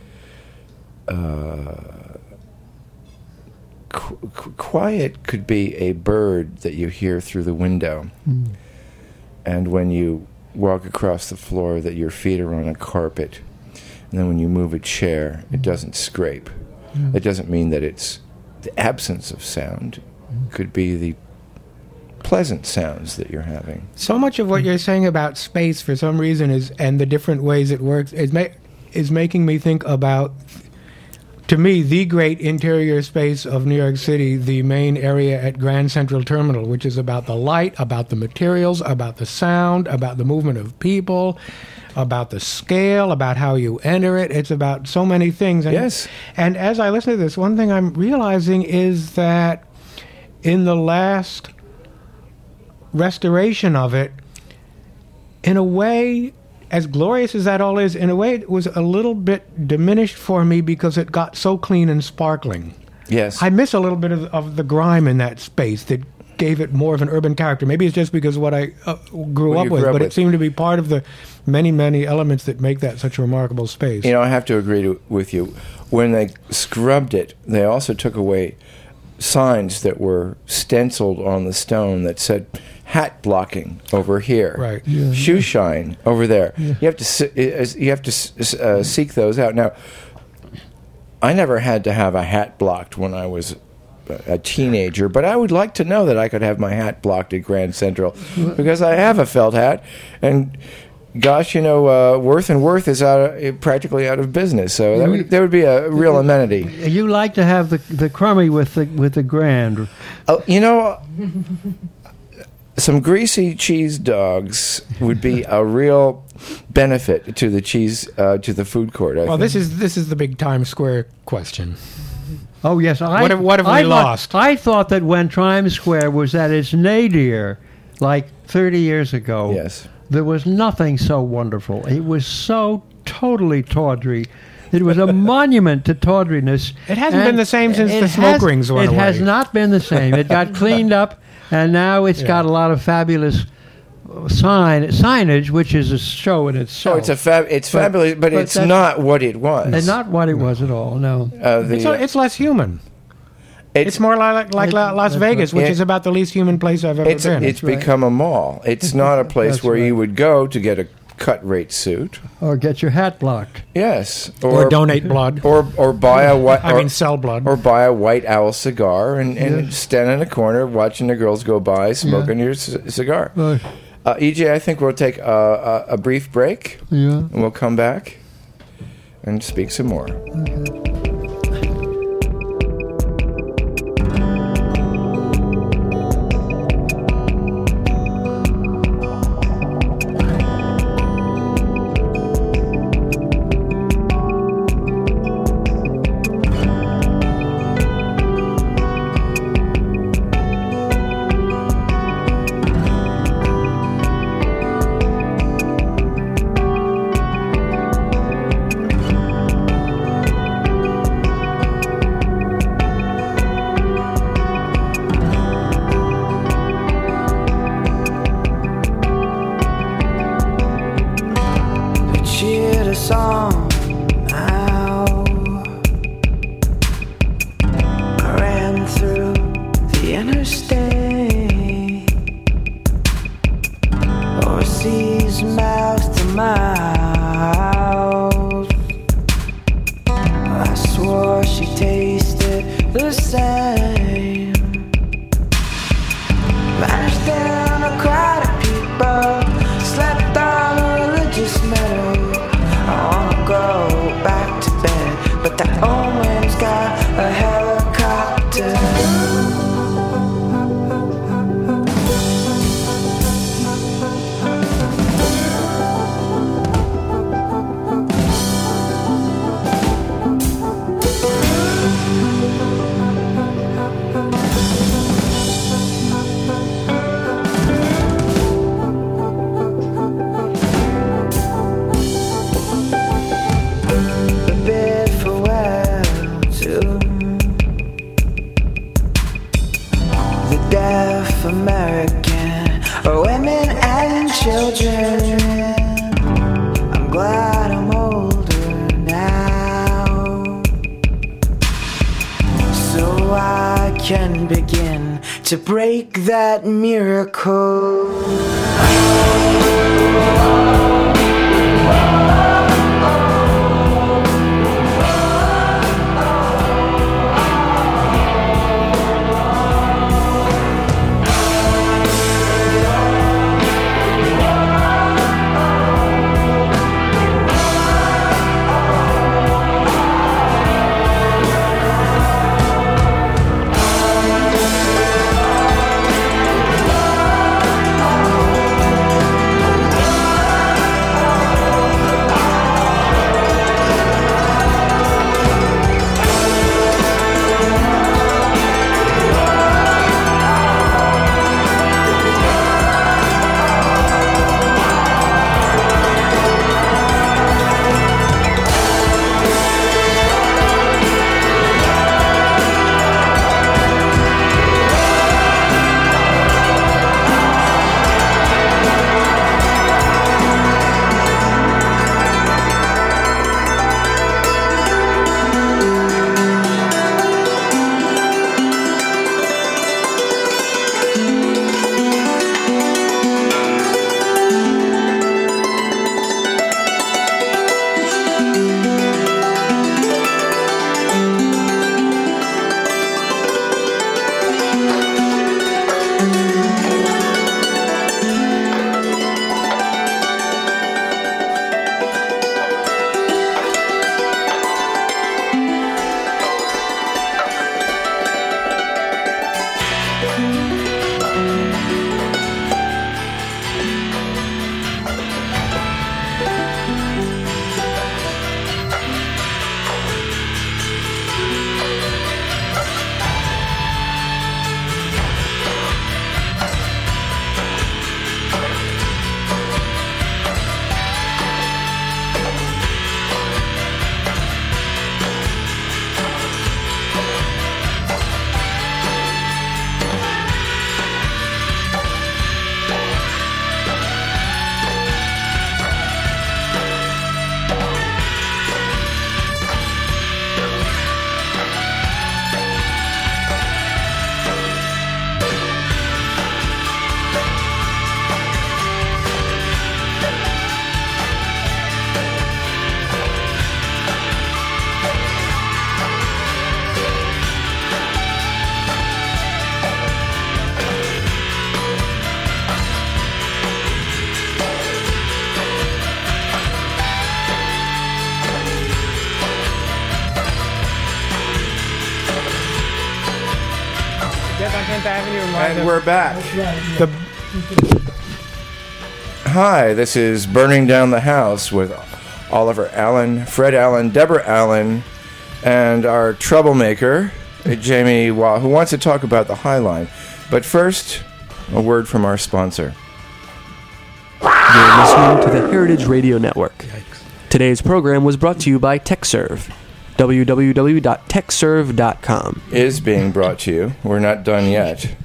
quiet could be a bird that you hear through the window, and when you walk across the floor, that your feet are on a carpet, and then when you move a chair, it doesn't scrape. It doesn't mean that it's the absence of sound. Could be the pleasant sounds that you're having. So much of what you're saying about space, for some reason, and the different ways it works, is making me think about, to me, the great interior space of New York City, the main area at Grand Central Terminal, which is about the light, about the materials, about the sound, about the movement of people, about the scale, about how you enter it. It's about so many things. Yes. And as I listen to this, one thing I'm realizing is that in the last restoration of it, in a way, as glorious as that all is, in a way it was a little bit diminished for me because it got so clean and sparkling. Yes. I miss a little bit of the grime in that space that gave it more of an urban character. Maybe it's just because of what I grew up with, but it seemed to be part of the many, many elements that make that such a remarkable space. I have to agree with you. When they scrubbed it, they also took away signs that were stenciled on the stone that said hat blocking over here, right? Shoe shine over there. Yeah. You have to seek those out. Now, I never had to have a hat blocked when I was a teenager, but I would like to know that I could have my hat blocked at Grand Central, because I have a felt hat, and gosh, Worth and Worth is practically out of business, so that would be a real amenity. You like to have the crummy with the Grand. Some greasy cheese dogs would be a real benefit to the cheese to the food court. I think. This is the big Times Square question. Oh yes, what have we lost? I thought that when Times Square was at its nadir, like 30 years ago, yes, there was nothing so wonderful. It was so totally tawdry It was a monument to tawdriness. It hasn't And been the same since it the smoke rings went It away. has not been the same. It got cleaned up, and now it's got a lot of fabulous signage, which is a show in itself. Oh, it's fabulous, but it's that's- not what it was. And not what it was at all. No. It's less human. It's more like Las that's Vegas, right. which is about the least human place I've ever been. It's right. become a mall. It's not a place That's where you right. would go to get a cut rate suit. Or get your hat blocked. Yes, or donate blood. or buy a white. I mean, sell blood. Or buy a White Owl cigar and stand in a corner watching the girls go by, smoking your cigar. EJ, I think we'll take a brief break, and we'll come back and speak some more. Cheer the song now. I ran through the interstate, overseas, mouth to mouth. I swore she tasted the same. Vanished in a crowd of people, slept on a religious meadow. I wanna go back to bed, but that old man's got a helicopter. Bid farewell to the deaf American, women and children. I'm glad I'm older now, so I can begin to break that miracle. right, we're back. The Hi, this is Burning Down the House with Oliver Allen, Fred Allen, Deborah Allen, and our troublemaker, Jamie Waugh, who wants to talk about the High Line. But first, a word from our sponsor. You're listening to the Heritage Radio Network. Today's program was brought to you by TechServe. www.techserve.com Is being brought to you. We're not done yet.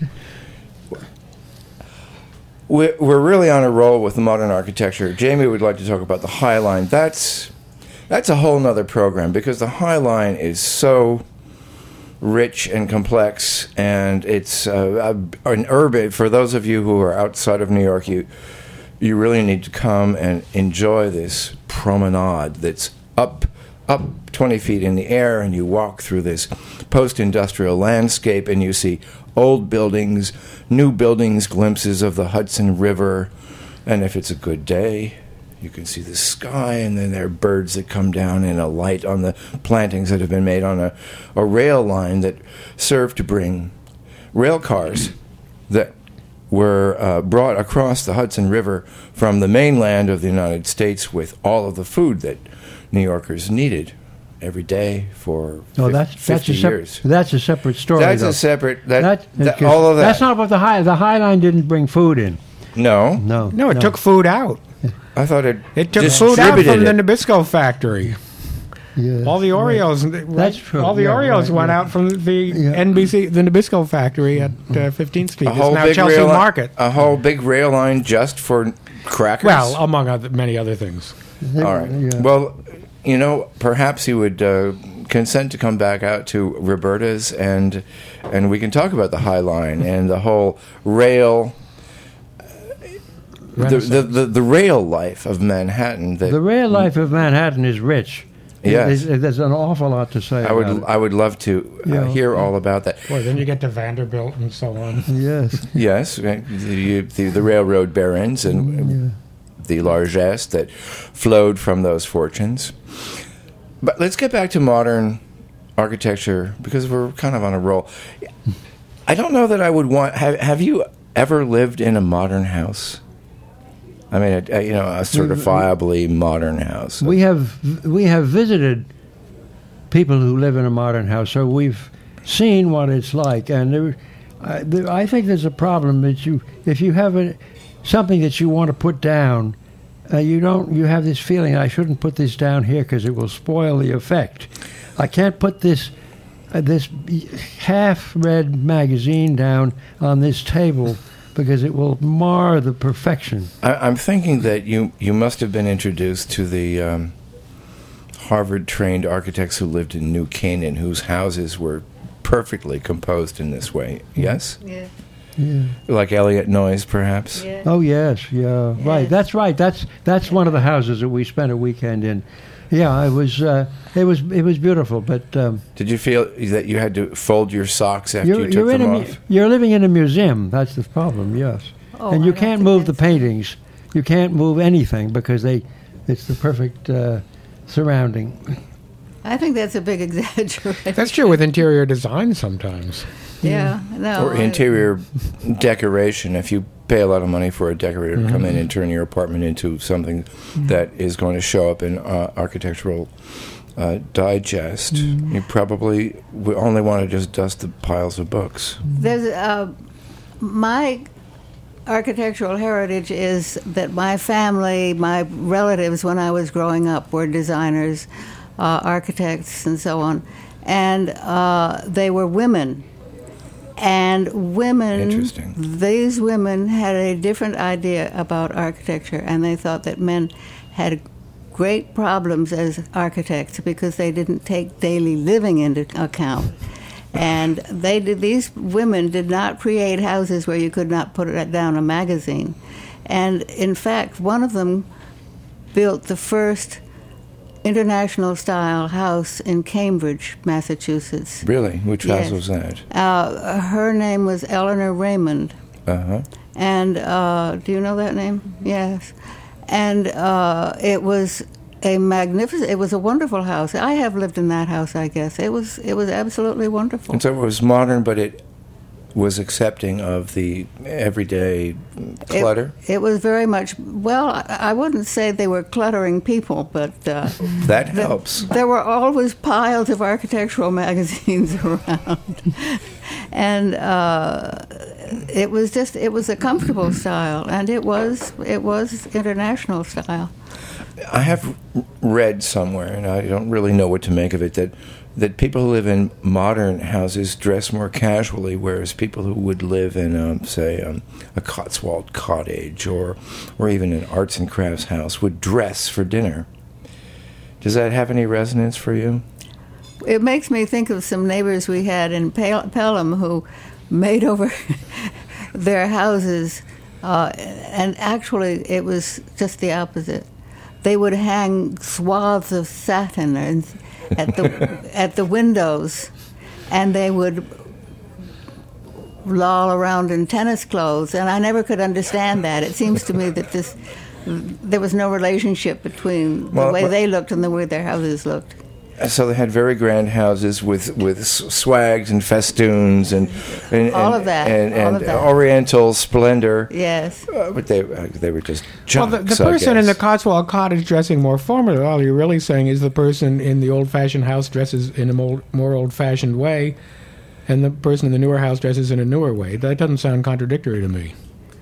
We're really on a roll with the modern architecture. Jamie would like to talk about the High Line. That's a whole nother program because the High Line is so rich and complex, and it's an urban. For those of you who are outside of New York, you really need to come and enjoy this promenade that's up 20 feet in the air, and you walk through this post-industrial landscape, and you see old buildings, new buildings, glimpses of the Hudson River, and if it's a good day, you can see the sky, and then there are birds that come down and a light on the plantings that have been made on a rail line that serve to bring rail cars that were brought across the Hudson River from the mainland of the United States with all of the food that New Yorkers needed every day for 50 years. That's a separate story. That's though. a separate... That's all of that. That's not what the High Line didn't bring food in. No. it took food out. I thought It took food out from the Nabisco factory. Yes, All the Oreos, That's true. All the Oreos went out from the NBC, the Nabisco factory at 15th Street. It's now Chelsea Market. A whole big rail line just for crackers? Well, among many other things. All right. Yeah. Well, perhaps he would consent to come back out to Roberta's, and we can talk about the High Line and the whole rail... The rail life of Manhattan. The rail life of Manhattan is rich. Yes. There's an awful lot to say about it. I would love to hear all about that. Boy, then you get to Vanderbilt and so on. Yes. Yes, the railroad barons and the largesse that flowed from those fortunes. But let's get back to modern architecture because we're kind of on a roll. I don't know that I would want... Have you ever lived in a modern house? I mean, a certifiably modern house. We have visited people who live in a modern house, so we've seen what it's like. And I think there's a problem that if you have something that you want to put down, you have this feeling I shouldn't put this down here because it will spoil the effect. I can't put this half-read magazine down on this table because it will mar the perfection. I'm thinking that you must have been introduced to the Harvard-trained architects who lived in New Canaan, whose houses were perfectly composed in this way. Yes? Yeah. Yeah. Like Elliot Noyes, perhaps? Yeah. Oh yes, yeah, right. That's right. That's one of the houses that we spent a weekend in. Yeah, it was beautiful. But did you feel that you had to fold your socks after you took them off? You're living in a museum. That's the problem. Yes, and you can't move the paintings. You can't move anything because it's the perfect surrounding. I think that's a big exaggeration. That's true with interior design sometimes. Yeah, no. Or interior decoration. If you pay a lot of money for a decorator to come in and turn your apartment into something that is going to show up in Architectural Digest, you probably only want to just dust the piles of books. There's my architectural heritage is that my family, my relatives, when I was growing up, were designers, architects, and so on, and they were women. And these women had a different idea about architecture, and they thought that men had great problems as architects because they didn't take daily living into account. And these women did not create houses where you could not put it down a magazine. And in fact, one of them built the first international-style house in Cambridge, Massachusetts. Really? Which house was that? Her name was Eleanor Raymond. Uh-huh. And do you know that name? Yes. And it was a magnificent, it was a wonderful house. I have lived in that house, I guess. It was absolutely wonderful. And so it was modern, but it was accepting of the everyday clutter? It was very much, well, I wouldn't say they were cluttering people, but That helps. there were always piles of architectural magazines around. And it was a comfortable style, and it was international style. I have read somewhere, and I don't really know what to make of it, that people who live in modern houses dress more casually, whereas people who would live in, say, a Cotswold cottage or even an arts and crafts house would dress for dinner. Does that have any resonance for you? It makes me think of some neighbors we had in Pelham who made over their houses, and actually it was just the opposite. They would hang swaths of satin at the windows, and they would loll around in tennis clothes, and I never could understand that. It seems to me that there was no relationship between the way they looked and the way their houses looked. So they had very grand houses with swags and festoons and all of that, Oriental splendor. Yes, but they were just junks. Well, the person in the Cotswold cottage dressing more formally, all you're really saying is the person in the old-fashioned house dresses in a more old-fashioned way, and the person in the newer house dresses in a newer way. That doesn't sound contradictory to me.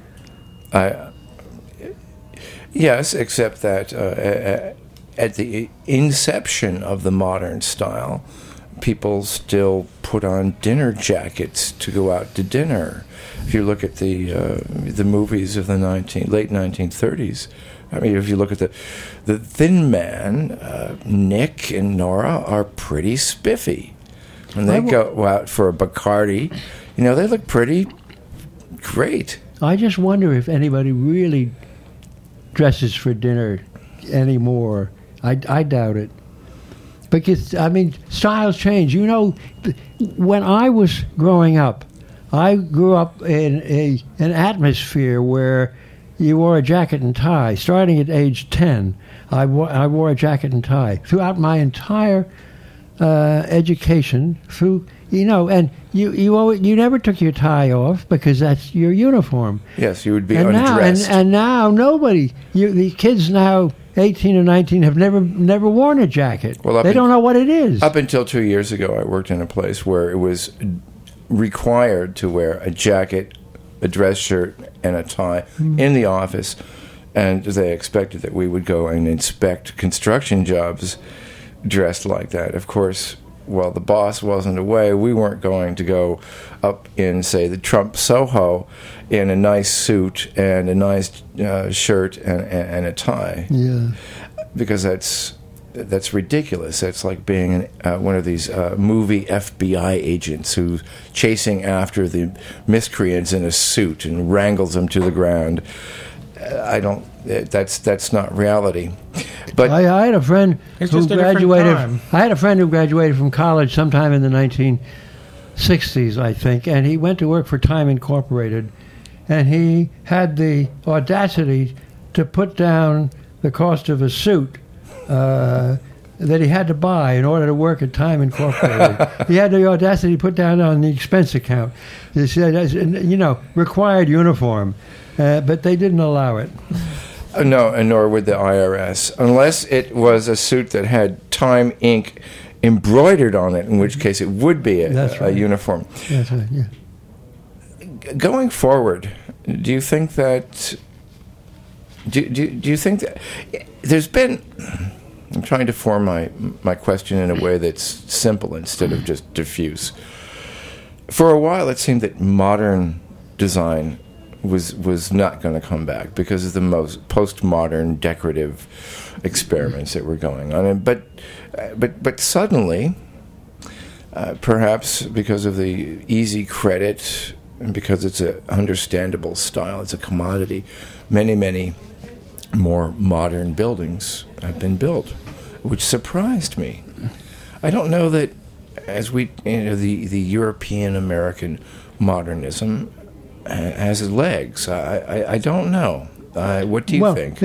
Yes, except that at the inception of the modern style, people still put on dinner jackets to go out to dinner. If you look at the movies of the late 1930s, I mean, if you look at the Thin Man, Nick and Nora are pretty spiffy. When they go out for a Bacardi, they look pretty great. I just wonder if anybody really dresses for dinner anymore. I doubt it. Because, I mean, styles change. When I was growing up, I grew up in an atmosphere where you wore a jacket and tie. Starting at age 10, I wore a jacket and tie. Throughout my entire education, and you never took your tie off because that's your uniform. Yes, you would be undressed. And now nobody, the kids now, 18 or 19, have never worn a jacket. Well, they don't know what it is. Up until 2 years ago, I worked in a place where it was required to wear a jacket, a dress shirt, and a tie in the office, and they expected that we would go and inspect construction jobs dressed like that. Of course, while the boss wasn't away, we weren't going to go up in, say, the Trump Soho in a nice suit and a nice shirt and a tie. Yeah, because that's ridiculous. That's like being one of these movie FBI agents who's chasing after the miscreants in a suit and wrangles them to the ground. That's not reality. But I had a friend who graduated. I had a friend who graduated from college sometime in the 1960s, I think, and he went to work for Time Incorporated, and he had the audacity to put down the cost of a suit that he had to buy in order to work at Time Incorporated. He had the audacity to put down on the expense account. He said, required uniform, but they didn't allow it. No, and nor would the IRS, unless it was a suit that had Time Inc. embroidered on it, in which case it would be a uniform. That's right, yeah. Going forward, do you think that... Do you think that... There's been... I'm trying to form my question in a way that's simple instead of just diffuse. For a while, it seemed that modern design was not going to come back because of the most postmodern decorative experiments that were going on. But suddenly, perhaps because of the easy credit and because it's an understandable style, it's a commodity, many more modern buildings have been built, which surprised me. I don't know that as the European American modernism has legs. I don't know. What do you think?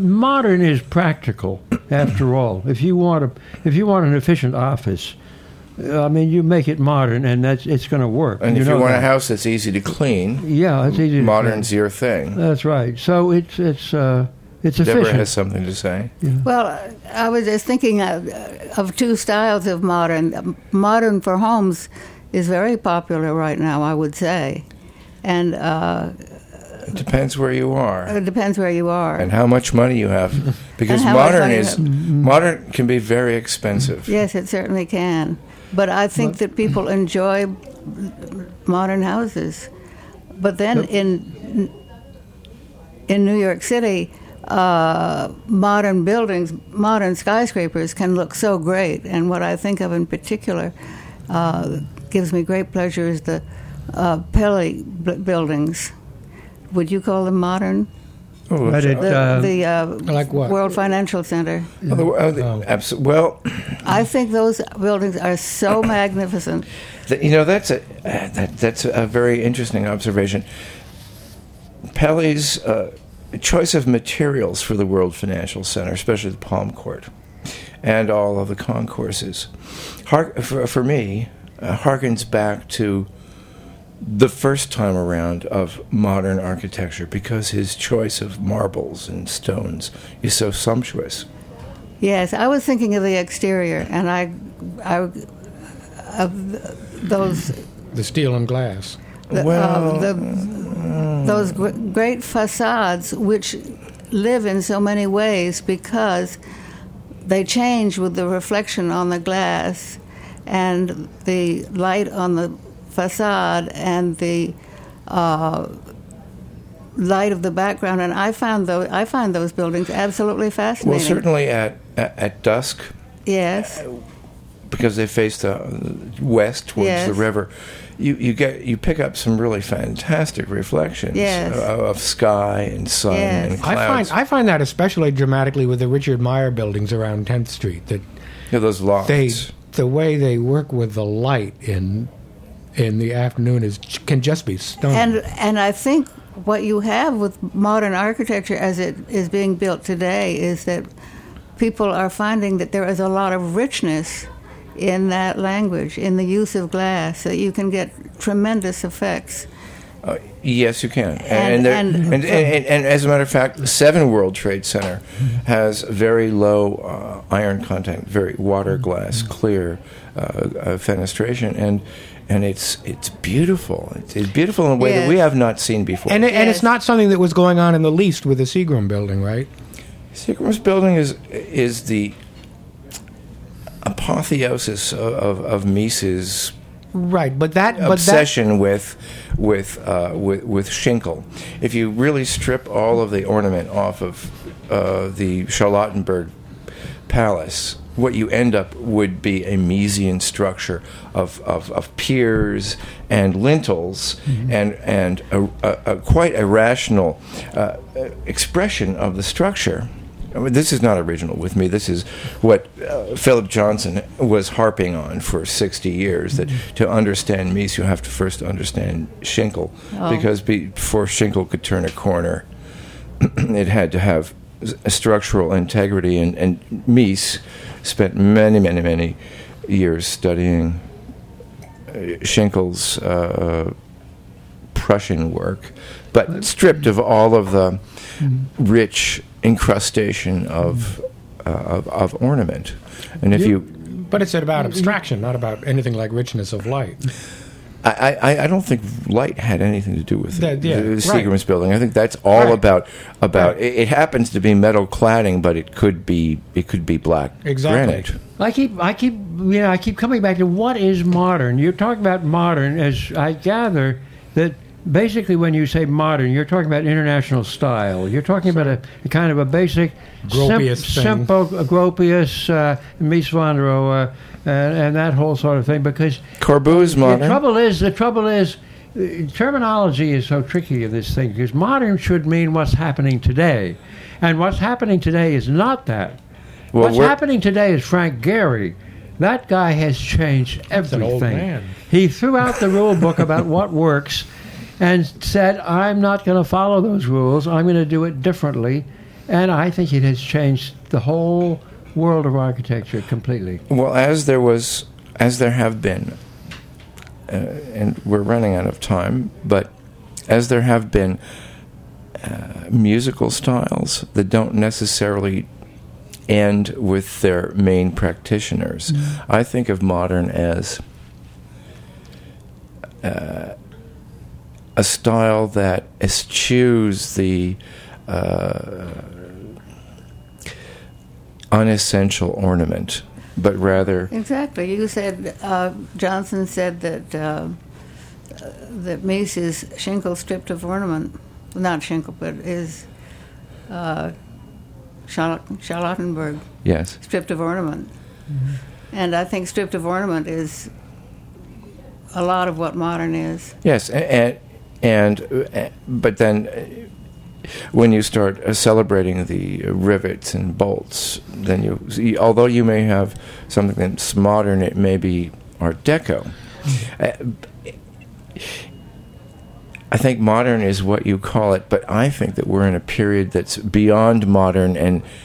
Modern is practical, after all. If you want an efficient office, I mean, you make it modern, and it's going to work. And if know you want that. a house that's easy to clean, Yeah, it's easy. modern's your thing. That's right. So it's Deborah efficient. has something to say. Well, I was just thinking of two styles of modern. Modern for homes is very popular right now, I would say. And It depends where you are. it depends where you are. And how much money you have, because And how much modern money you is have. modern can be very expensive. Yes, it certainly can. But I think that people enjoy modern houses. But then in New York City, modern buildings, modern skyscrapers can look so great. And what I think of in particular gives me great pleasure is the Pele buildings. Would you call them modern? Oh, But it, The Like what? World Financial Center. well, I think those buildings are so magnificent. that's a very interesting observation. Pele's choice of materials for the World Financial Center, especially the Palm Court, and all of the concourses, for me, harkens back to the first time around of modern architecture, because his choice of marbles and stones is so sumptuous. Yes, I was thinking of the exterior, and of those The steel and glass. those great facades, which live in so many ways because they change with the reflection on the glass and the light on the facade and the light of the background, and I find those buildings absolutely fascinating. Well, certainly at dusk, Yes. because they face the west towards Yes. the river, you pick up some really fantastic reflections Yes. of sky and sun Yes. and clouds. I find that especially dramatically with the Richard Meyer buildings around 10th Street. That Those lofts. the way they work with the light in the afternoon can just be stunning. And I think what you have with modern architecture as it is being built today is that people are finding that there is a lot of richness in that language, in the use of glass, that you can get tremendous effects. Yes, you can. And- And as a matter of fact, 7 World Trade Center has very low iron content, very water glass, clear fenestration, and it's beautiful. It's beautiful in a way that we Yes. have not seen before. And Yes. it's not something that was going on in the least with the Seagram building, right? Seagram's building is the apotheosis of Mises' Right, but that obsession with Schinkel. If you really strip all of the ornament off of the Charlottenburg Palace, what you end up would be a Misesian structure of piers and lintels, and a quite a rational expression of the structure. I mean, this is not original with me. This is what Philip Johnson was harping on for 60 years, that to understand Mies, you have to first understand Schinkel, because before Schinkel could turn a corner, it had to have a structural integrity, and Mies spent many years studying Schinkel's Prussian work, but stripped of all of the rich incrustation of ornament. And if you But it's about abstraction, not about anything like richness of light. I don't think light had anything to do with That- yeah, the right. Seagram's building. I think that's all Right. about. Right. It happens to be metal cladding, but it could be black Exactly. granite. I keep coming back to what is modern. You're talking about modern, as I gather that basically when you say modern, you're talking about international style. You're talking about a kind of a basic, Gropius thing. simple Gropius, Mies van der Rohe, and that whole sort of thing. Because Corbu is modern. the trouble is, terminology is so tricky in this thing, because modern should mean what's happening today, and what's happening today is not that. Well, What's happening today is Frank Gehry. That guy has changed everything. an old man. He threw out the rule book about what works and said, I'm not going to follow those rules. I'm going to do it differently. And I think it has changed the whole world of architecture completely. Well, as there was as there have been, and we're running out of time, but as there have been musical styles that don't necessarily end with their main practitioners. I think of modern as a style that eschews the unessential ornament, but rather... Exactly. You said, Johnson said that that Mies is Schinkel stripped of ornament. Not Schinkel, but is Charlottenburg. Yes. Stripped of ornament. And I think stripped of ornament is a lot of what modern is. Yes, but then when you start celebrating the rivets and bolts, then although you may have something that's modern, it may be Art Deco. I think modern is what you call it, but I think that we're in a period that's beyond modern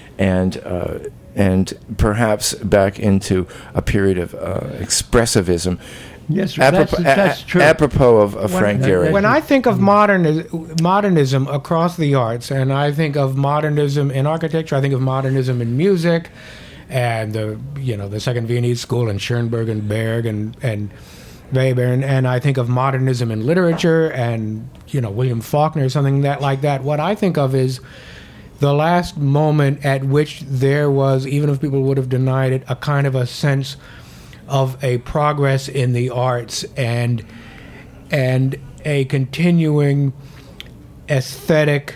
and perhaps back into a period of expressivism. Yes, that's true. Apropos of Frank Gehry. When I think of modernism across the arts, and I think of modernism in architecture, I think of modernism in music, and the Second Viennese School and Schoenberg and Berg and Weber, and I think of modernism in literature and William Faulkner, something like that. What I think of is the last moment at which there was, even if people would have denied it, a kind of a sense of a progress in the arts and a continuing aesthetic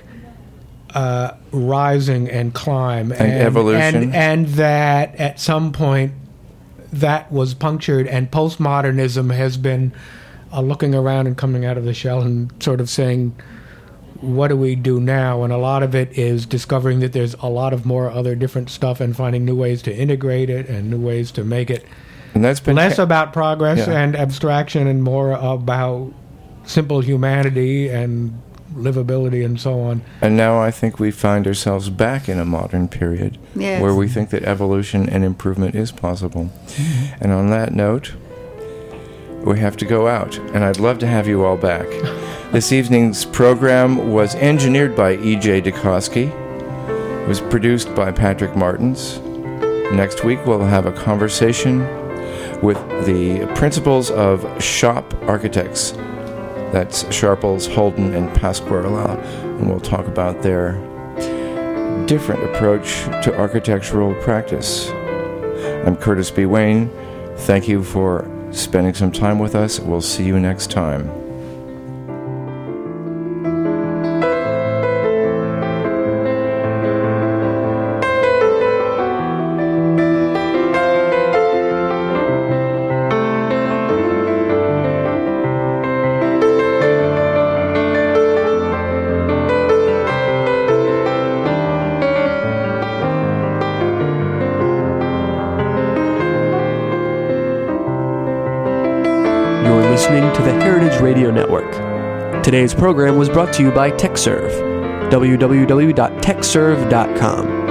rising and climb and evolution, and that at some point that was punctured, and postmodernism has been looking around and coming out of the shell and sort of saying, what do we do now? And a lot of it is discovering that there's a lot of more other different stuff and finding new ways to integrate it and new ways to make it and that's been less about progress and abstraction and more about simple humanity and livability and so on. And now I think we find ourselves back in a modern period where we think that evolution and improvement is possible. And on that note, we have to go out, and I'd love to have you all back. This evening's program was engineered by E.J. Dukoski. It was produced by Patrick Martins. Next week we'll have a conversation with the principals of Shop Architects. That's Sharples, Holden, and Pasquarela, and we'll talk about their different approach to architectural practice. I'm Curtis B. Wayne. Thank you for spending some time with us. We'll see you next time. Listening to the Heritage Radio Network. Today's program was brought to you by TechServe. www.techserve.com.